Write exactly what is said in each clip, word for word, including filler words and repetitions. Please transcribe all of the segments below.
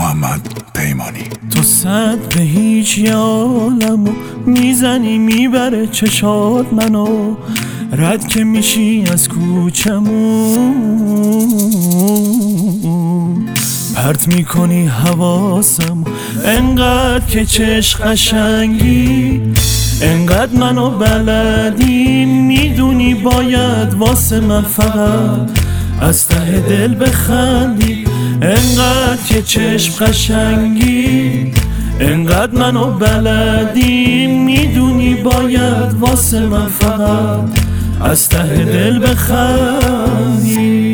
محمد پیمانی. تو صد به هیچ یه عالمو میزنی میبره چشات منو، رد که میشی از کوچمون، پرت میکنی حواسم انقدر که چشم قشنگی، انقدر منو بلدی میدونی باید واسه من فقط از ته دل بخندی، انقدر که چشم قشنگی، انقدر منو بلدی میدونی باید واسه من فقط از ته دل بخندی.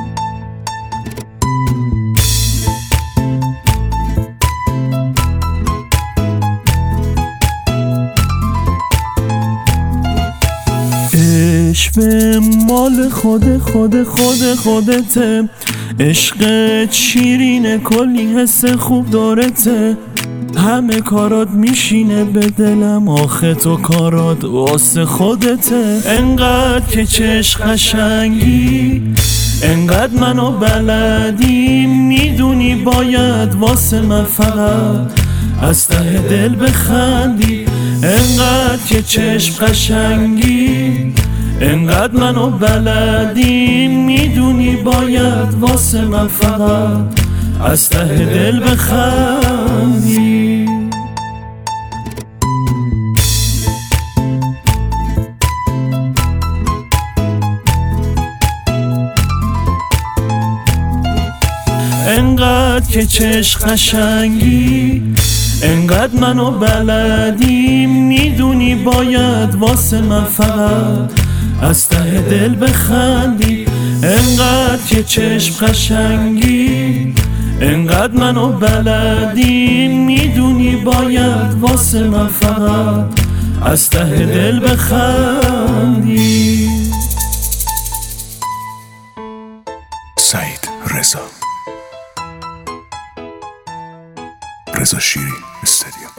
عشق مال خود خود خود خودته، عشقت شیرینه کلی حس خوب دارته، همه کارات میشینه به دلم آخه تو کارات واسه خودته، انقدر که چشم قشنگی، انقدر منو بلدی میدونی باید واسه من فقط از ته دل بخندی، انقدر که چشم قشنگی، انقدر منو بلدی میدونی باید واسه من فقط از ته دل بخندی. انقدر که چشم قشنگی، انقدر منو بلدی میدونی باید واسه من فقط از ته دل بخندی، انقدر که چشم قشنگی، انقدر منو بلدی میدونی باید واسه من فقط از ته دل بخندی. سعید رضا، رضا شیری استودیو.